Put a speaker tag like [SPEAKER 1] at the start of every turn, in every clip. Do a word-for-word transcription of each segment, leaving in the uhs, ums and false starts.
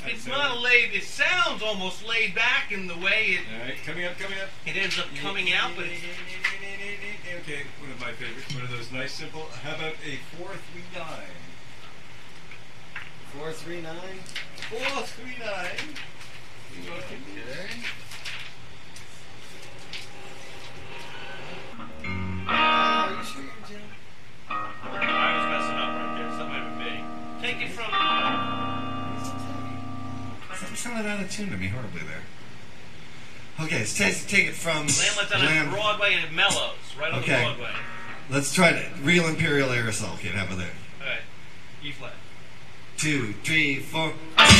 [SPEAKER 1] it's not a laid. It sounds almost laid back in the way it.
[SPEAKER 2] All right, coming up, coming up.
[SPEAKER 1] It ends up coming out, but it's.
[SPEAKER 2] Okay, one of my favorites. One of those nice, simple. How about a four three nine?
[SPEAKER 3] Four three nine.
[SPEAKER 2] Four three nine.
[SPEAKER 3] Okay. Uh, are you sure you're Jim?
[SPEAKER 1] I was messing up right there. Something might have been. Take it from.
[SPEAKER 4] Something sounded out of tune to me horribly there. Okay, let's take, take it from.
[SPEAKER 1] Lamb on
[SPEAKER 4] Lamb.
[SPEAKER 1] Broadway and it mellows right on
[SPEAKER 4] Okay.
[SPEAKER 1] the Broadway.
[SPEAKER 4] Let's try it. Real Imperial Aerosol. Kid, how about that?
[SPEAKER 1] All right, E flat.
[SPEAKER 4] Two, three, four.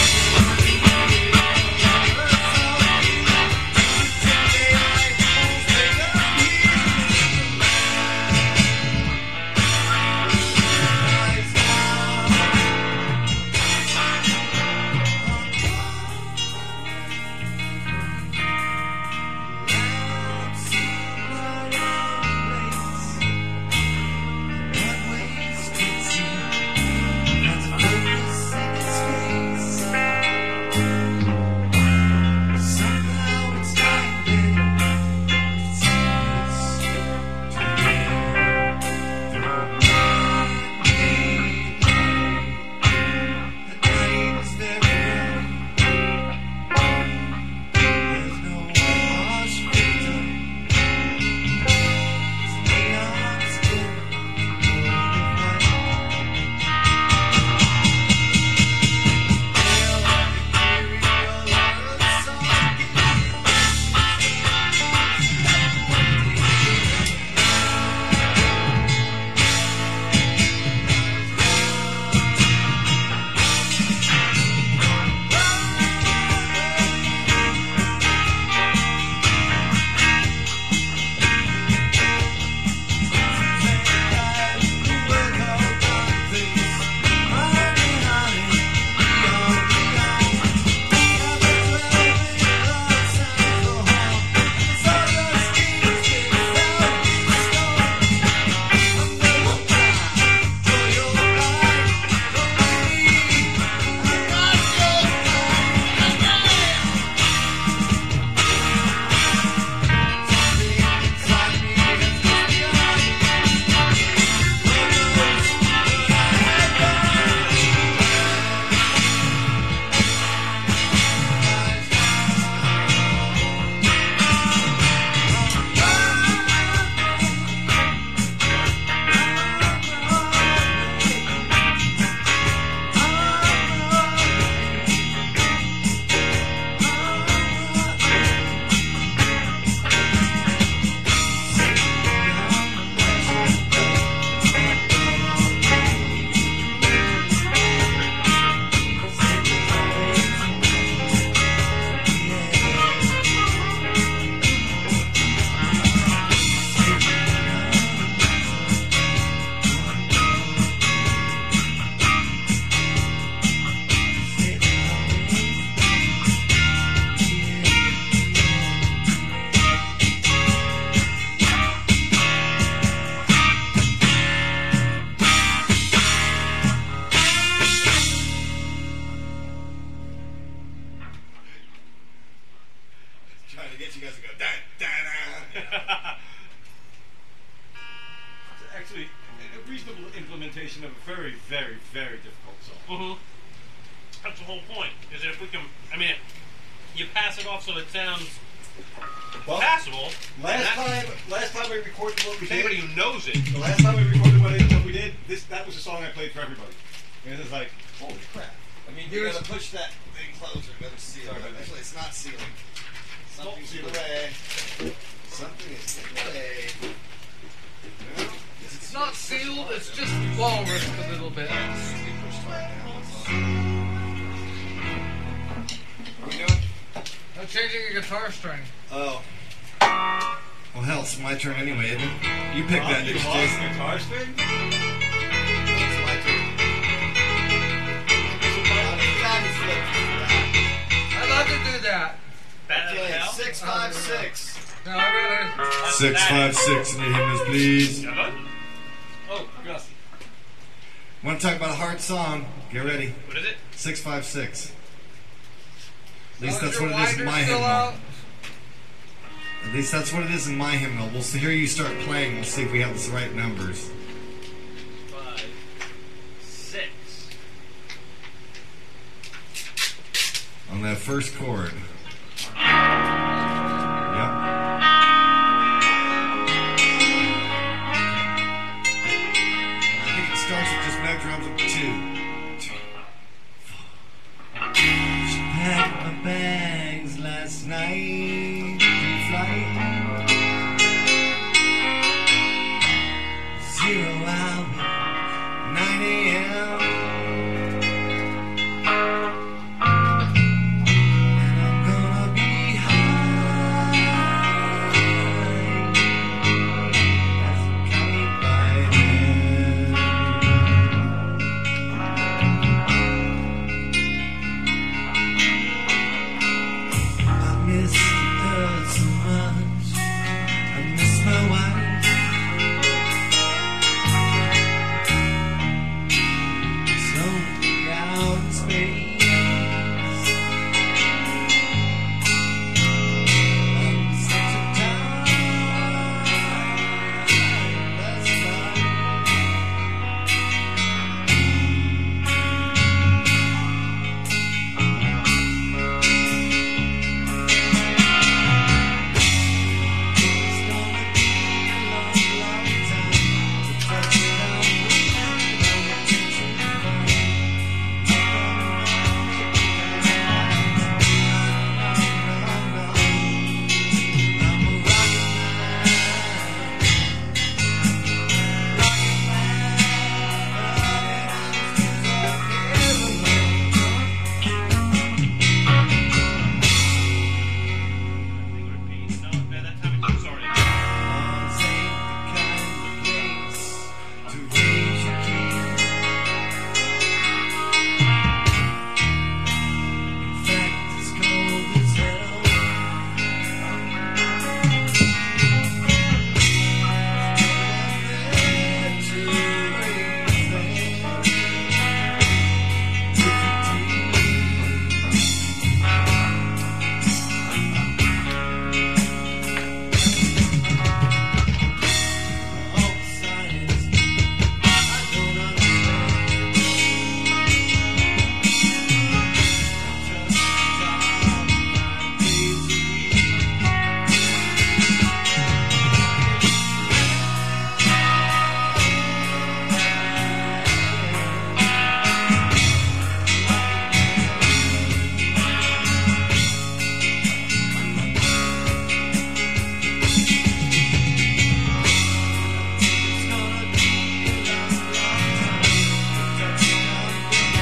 [SPEAKER 4] Trying to get you guys to go da da da.
[SPEAKER 2] It's actually a reasonable implementation of a very, very, very difficult song.
[SPEAKER 1] Mm-hmm. That's the whole point. Is that if we can, I mean, you pass it off so it sounds
[SPEAKER 2] Well,
[SPEAKER 1] passable.
[SPEAKER 2] Last
[SPEAKER 1] that,
[SPEAKER 2] time, last time we recorded what we did.
[SPEAKER 1] anybody who knows it.
[SPEAKER 2] The last time we recorded what, it, what we did, this that was a song I played for everybody. And it was like, holy crap!
[SPEAKER 3] I mean, you gotta push that thing closer. Better seal
[SPEAKER 2] Sorry
[SPEAKER 3] it.
[SPEAKER 2] about that.
[SPEAKER 3] Actually, it's not sealing. Something's in
[SPEAKER 2] seal
[SPEAKER 3] the
[SPEAKER 2] it.
[SPEAKER 3] way. Something is in the way. Well,
[SPEAKER 5] It's not sealed, it's just walrused a little bit.
[SPEAKER 3] What are we doing?
[SPEAKER 5] I'm changing a guitar string.
[SPEAKER 3] Oh.
[SPEAKER 4] Well, hell, it's my turn anyway, isn't it? You pick that,
[SPEAKER 2] You
[SPEAKER 4] next,
[SPEAKER 2] lost
[SPEAKER 4] Jason.
[SPEAKER 2] the guitar string?
[SPEAKER 3] It's my turn.
[SPEAKER 5] I'd love to do that.
[SPEAKER 1] That
[SPEAKER 3] Okay,
[SPEAKER 1] hell?
[SPEAKER 3] six, five, six.
[SPEAKER 5] No, I really.
[SPEAKER 4] Six, five, six, and your hymnals, please.
[SPEAKER 1] Yeah, bud?
[SPEAKER 2] Oh, Gus.
[SPEAKER 4] Want to talk about a hard song? Get ready.
[SPEAKER 1] What is it?
[SPEAKER 4] Six, five, six. At least
[SPEAKER 5] Is
[SPEAKER 4] that's
[SPEAKER 5] your
[SPEAKER 4] what it is in
[SPEAKER 5] winder
[SPEAKER 4] my
[SPEAKER 5] still
[SPEAKER 4] hymnal.
[SPEAKER 5] out?
[SPEAKER 4] At least that's what it is in my hymnal. We'll see, hear you start playing. We'll see if we have the right numbers.
[SPEAKER 1] Five, six.
[SPEAKER 4] On that first chord. Yep. I think it starts with just no drums of two. Three, four. She packed my bags last night. Flight. Zero hour, nine a.m. And I'm gonna be high as a kite by then. I miss the earth so much. I miss my wife. Slowly out in space. I'm such a timeless life. It's gonna be a long, long time to touch down with you on the kitchen floor. I'm a rocket
[SPEAKER 1] I think we're being no, no, that time it's sorry.
[SPEAKER 4] Mars ain't the kind of place to raise your kid. In fact, it's cold as hell. There to raise them. All science, I don't understand. Just five days a week. It's gonna be a long, long time to touch down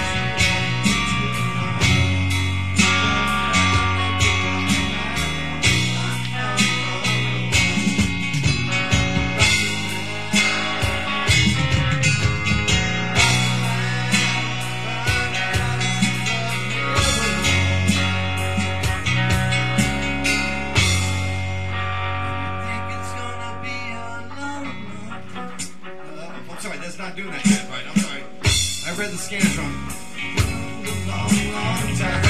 [SPEAKER 4] I'm sorry, that's not doing that yet, right? I'm sorry. I read the scans wrong. Long, long time.